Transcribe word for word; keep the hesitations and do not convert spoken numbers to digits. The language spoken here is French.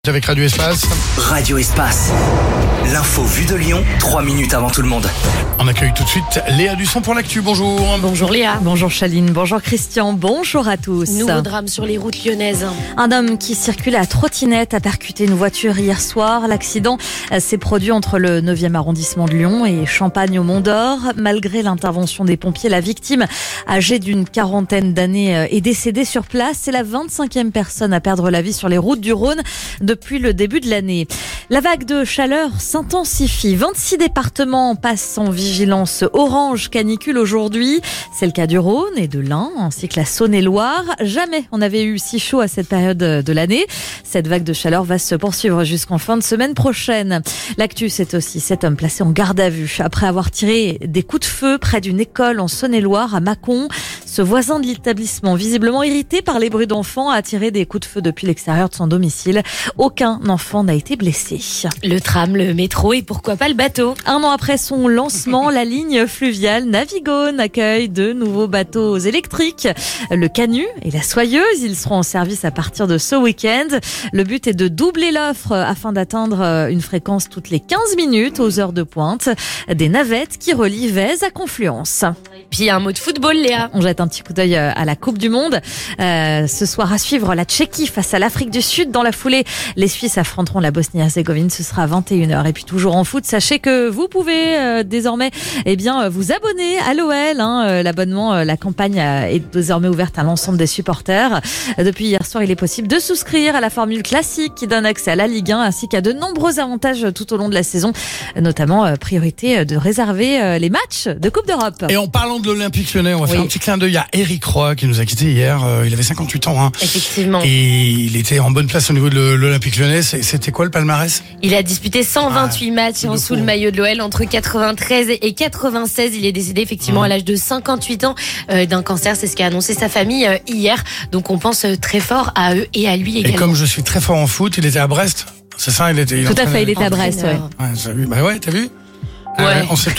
Avec Radio Espace. Radio Espace. L'info vue de Lyon, trois minutes avant tout le monde. On accueille tout de suite Léa Dusson pour l'actu. Bonjour. Bonjour Léa. Bonjour Chaline, bonjour Christian, bonjour à tous. Nouveau drame sur les routes lyonnaises. Un homme qui circulait à trottinette a percuté une voiture hier soir. L'accident s'est produit entre le neuvième arrondissement de Lyon et Champagne au Mont-d'Or. Malgré l'intervention des pompiers, la victime, âgée d'une quarantaine d'années, est décédée sur place. C'est la vingt-cinquième personne à perdre la vie sur les routes du Rhône depuis le début de l'année. La vague de chaleur s'intensifie. vingt-six départements passent en vigilance orange canicule aujourd'hui. C'est le cas du Rhône et de l'Ain, ainsi que la Saône-et-Loire. Jamais on n'avait eu si chaud à cette période de l'année. Cette vague de chaleur va se poursuivre jusqu'en fin de semaine prochaine. L'actu, c'est aussi cet homme placé en garde à vue après avoir tiré des coups de feu près d'une école en Saône-et-Loire à Mâcon. Ce voisin de l'établissement, visiblement irrité par les bruits d'enfants, a tiré des coups de feu depuis l'extérieur de son domicile. Aucun enfant n'a été blessé. Le tram, le métro et pourquoi pas le bateau. Un an après son lancement, la ligne fluviale Navigone accueille de nouveaux bateaux électriques. Le Canut et la Soyeuse, ils seront en service à partir de ce week-end. Le but est de doubler l'offre afin d'atteindre une fréquence toutes les quinze minutes aux heures de pointe. Des navettes qui relient Vèze à Confluence. Puis un mot de football, Léa. On jette un petit coup d'œil à la Coupe du Monde. Euh, ce soir à suivre, la Tchéquie face à l'Afrique du Sud. Dans la foulée, les Suisses affronteront la Bosnie-Herzégovine. Ce sera à vingt et une heures. Et puis toujours en foot, sachez que vous pouvez euh, désormais eh bien, vous abonner à l'O L. Hein. L'abonnement, euh, la campagne euh, est désormais ouverte à l'ensemble des supporters. Depuis hier soir, il est possible de souscrire à la formule classique qui donne accès à la Ligue un ainsi qu'à de nombreux avantages tout au long de la saison. Notamment euh, priorité de réserver euh, les matchs de Coupe d'Europe. Et en parlant de l'Olympique Lyonnais, on va Oui. faire un petit clin d'œil à Eric Roy qui nous a quittés hier. Euh, il avait cinquante-huit ans. Hein. Effectivement. Et il était en bonne place au niveau de l'Olympique Lyonnais. C'était quoi le palmarès? Il a disputé cent vingt-huit ah, matchs en sous le maillot de l'O L entre quatre-vingt-treize et quatre-vingt-seize. Il est décédé effectivement mmh. à l'âge de cinquante-huit ans euh, d'un cancer. C'est ce qu'a annoncé sa famille euh, hier. Donc on pense euh, très fort à eux et à lui également. Et comme je suis très fort en foot, il était à Brest. C'est ça, il était. Il Tout à fait, il était à Brest. Ouais. Ouais, t'as vu, bah ouais, t'as vu. Ouais. Euh, on sait